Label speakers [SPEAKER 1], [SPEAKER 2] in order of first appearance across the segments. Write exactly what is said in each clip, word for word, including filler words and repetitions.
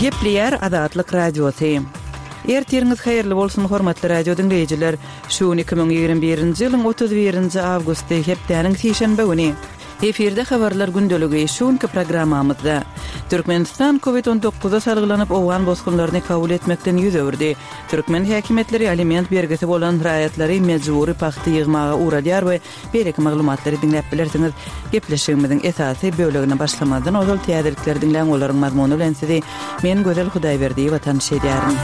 [SPEAKER 1] Gepleyer Azatlyk Radiosu. Ertiriniz hayırlı bolsun hormatly radio dinleyijiler. Şu iki bin ýygrimi birinji ýylyň otuz birinji awgusty hepdeniň seşembe güni. Eferde habarlar gündöligi şuňky programmamyzda Türkmenistan covid on dokuza salgylanyp owan bosgunlaryny kabul etmekden ýüz öwürdi. Türkmen häkimetleri aliment bergisi bolan raýatlary mejburi paxty ýygmaga uğradýar we berek maglumatlary dinläp bilersiňiz. Gepleşigimiziň esasy bölegine başlamadan ozal täzelikleri dinläň olaryň mazmuny bilen sizi men Gözel Hudaýberdiýewa tanysy edýärin.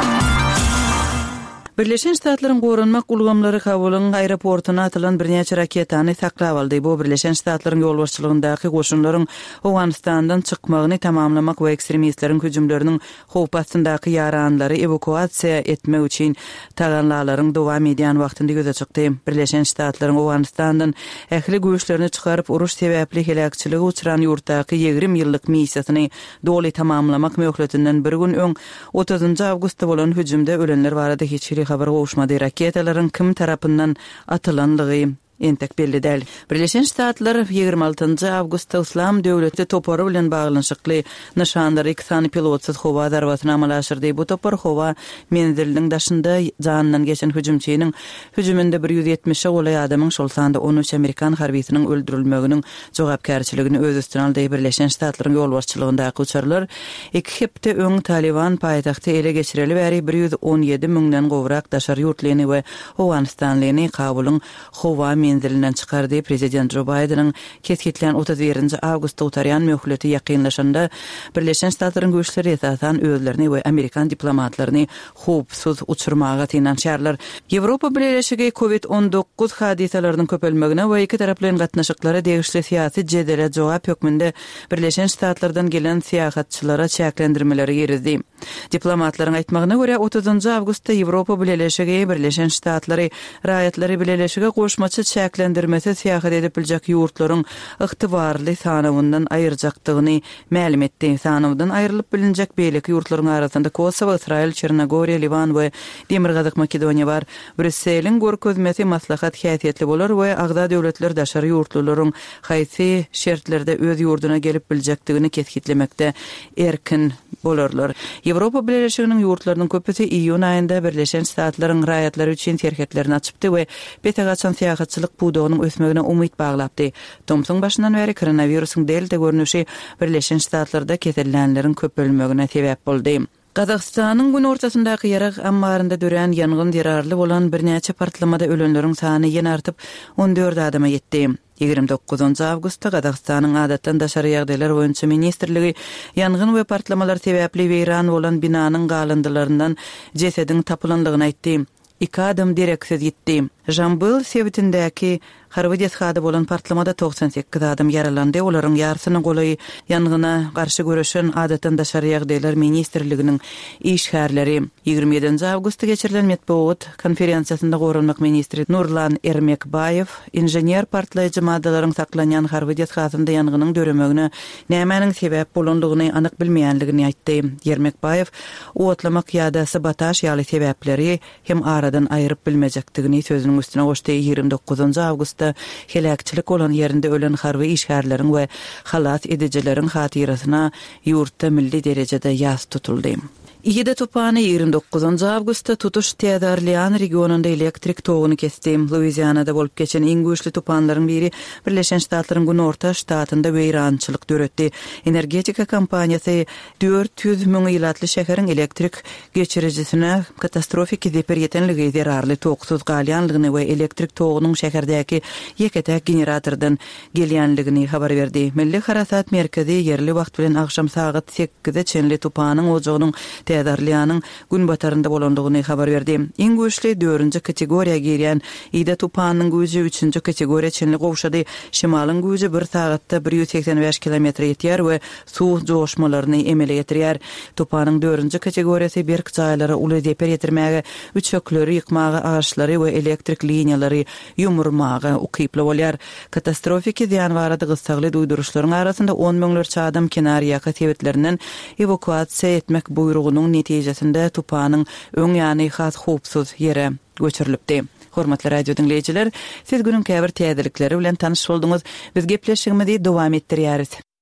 [SPEAKER 1] Birleşen Ştatlaryň gorunmak ulgamlary Kabul'un aeroportuna atylan birnäçe raketany saklap aldy. Bu Birleşen Ştatlaryň ýolbaşçylygyndaky goşunlaryň Owganistandan çykmagyny tamamlamak we ekstremistleriň hüjümleriniň howp astyndaky ýaranlary evakuasiýa etmek üçin taganlalaryň dowam edýän wagtynda göze çykdy. Birleşen Ştatlaryň Owganistandan ähli güýçlerini çykaryp uruş sebäpli helakçyligi uçuran ýurtdaky ýygrimi ýyllyk missiýasyny doly tamamlamak möhletinden bir gün öň otuzynjy awgustda bolan hüjümde ölenler barada hiç habar gowuşmady. Raketalaryň kim tarapyndan atylandygy entek belli däl. Birleşen Ştatlar ýygrimi altynjy awgustda Islam döwleti topary bilen baglanşykly nişandary iki sany pilotsyz howa zarbatyny amala aşyrdy. Bu topar howa menziliniň daşynda janynyň geçen hüjümçiniň hüjüminde bir ýüz ýetmiş golay adamyň şol sanda on üç Amerikan harbisiniň öldürilmeginiň jogapkärçiligini öz üstüne aldy. Birleşen Ştatlaryň ýolbaşçylygyndaky uçarlar iki hepde öň Taliban paýtagty ele geçireli bäri bir ýüz on ýedi müňden gowrak daşary ýurtlaryny we Owganistanlyny Kabulyň howa menzilinden çykardy. Prezident Joe Biden'ın kesgitlen otuz birinji awgustda utaryan möhleti ýakynlaşanda Birleşen Ştatlaryň güýçleri esasan özlerini we Amerikan diplomatlaryny howpsuz uçurmaga tynanşarlar. Ýewropa Birleşigi covid on dokuz hadisalarynyň köpelmegine we iki taraplyň gatnaşyklary degişli syýasy jedele jogap hökmünde Birleşen Ştatlardan gelen syýahatçylara çäklendirmeleri ýerizdi. Diplomatlaryň aýtmagyna görä otuzynjy awgustda Ýewropa Birleşigi Birleşen Ştatlary raýatlary Birleşigi goşmaçy çäklendirmesi syýahat edip biljek ýurtlaryň ygtybarly sanawyndan aýyrjakdygyny ma'lum etdi. Sanawdan aýrylyp bilinjek beýleki ýurtlaryň arasynda Kosowa, Israil, Çernogoriýa, Liwan we Demirgazyk Makedoniýa bar. Brüsseliň görkezmesi maslahat häsiýetli bolar we agda döwletler daşary ýurtlaryň haýsy şertlerde öz ýurduna gelip biljekdigini kesgitlemekde erkin bolarlar. Ýewropa Birleşiginiň ýurtlarynyň köpüsi iýun aýynda Birleşen Ştatlaryň raýatlary üçin terhetlerini açypdy we betegaçan syýahatçylyk budagynyň ösmegine umyt baglapdy. Tomsoň başyndan beri koronawirusyň delta görnüşi Birleşen Ştatlarda kesellenlerin köpelmegine sebäp boldy. Kazakstanyň gün ortasyndaky ýarak ambarynda dören ýangyn ýararly bolan birnäçe partlamada ölenleriň sany ýene artyp on dört adama ýetdi. ýygrimi dokuzynjy awgustda Kazakstanyň adatdan daşary ýagdaýlar boýunça ministrligi ýangyn we partlamalar sebäpli weýran bolan binanyň galyndylaryndan jesediň tapylandygyny aýtdy. İki adam direksiz gitdi. Jambyl sebitindäki Harbiýet hady bolan partlamada doksan sekiz adam yaralandy. Olaryň ýarsyny golay ýangyna garşy görüşen adatdan daşary ýagdaýlar ministrliginiň işgärleri ýygrimi ýedinji awgustda geçirilen metbuat konferensiýasynda gorunmak ministri Nurlan Ermekbaýew inžener partlaýjy maddalaryň saklanýan Harbiýet hadynda ýangnyň döremegine nämäniň sebäp bolandygyny anyk bilmeýänligini aýtdy. Ermekbaýew otlamak ýa-da sabotaj ýaly sebäpleri hem aradan aýryp bilmejekdigini sözüniň üstüne goşdy. ýygrimi dokuzynjy awgustda helakçylyk bolan ýerinde ölen harby işgärleriň we halat edijileriň hatyrasyna ýurtda milli derejede ýaz tutuldy. İgide topany ýygrimi dokuzynjy awgustda tutuş Teadarlian regionunda elektrik toguny kesdi. Louisiana'da bolup geçen iň güýçli topanlaryň biri Birleşen Ştatlaryň Günorta ştatynda weýrançylyk döretdi. Energetika kompaniýasy dört ýüz müň ýylatly şäheriň elektrik geçiricisine katastrofik zepir ýetenligi zararly togsuz galýanlygyny we elektrik togunyň şäherdäki ýeketäk generatordan gelýänligini habar berdi. Milli Harasat Merkezi ýerli wagt bilen akşam saat sekizde çenli topanyň ojagynyň Teadarlianyň gün batarynda bolandygyny habar berdi. Iň güýçli dördünji kategoriýa girýän ýa-da topanyň güýji üçünji kategoriýa çenli gowşady. Şymalyň güýji bir sagatda bir ýüz seksen beş kilometr ýetýär we suw joşmalaryny emele ýetirýär. Topanyň dördünji kategoriýasy berk jaýlara uly zepir ýetirmäge, üçökleri ýykmaga, ağaçlary we elektrik liniýalary ýumurmaga ukyply bolýar. Katastrofik ziýan barada gysagly duýduruşlaryň arasynda on müňlerçe adam kenariýa sebetlerinden evakuasiýa etmek buyrugynyň netijesinde tupanyň öň ýany has howpsuz ýere göçürilipdi. Hormatly radio dinleyijiler, siz günün käbir täzelikleri bilen tanyş bolduňyz. Biz gepleşigimizi dowam etdirýäris.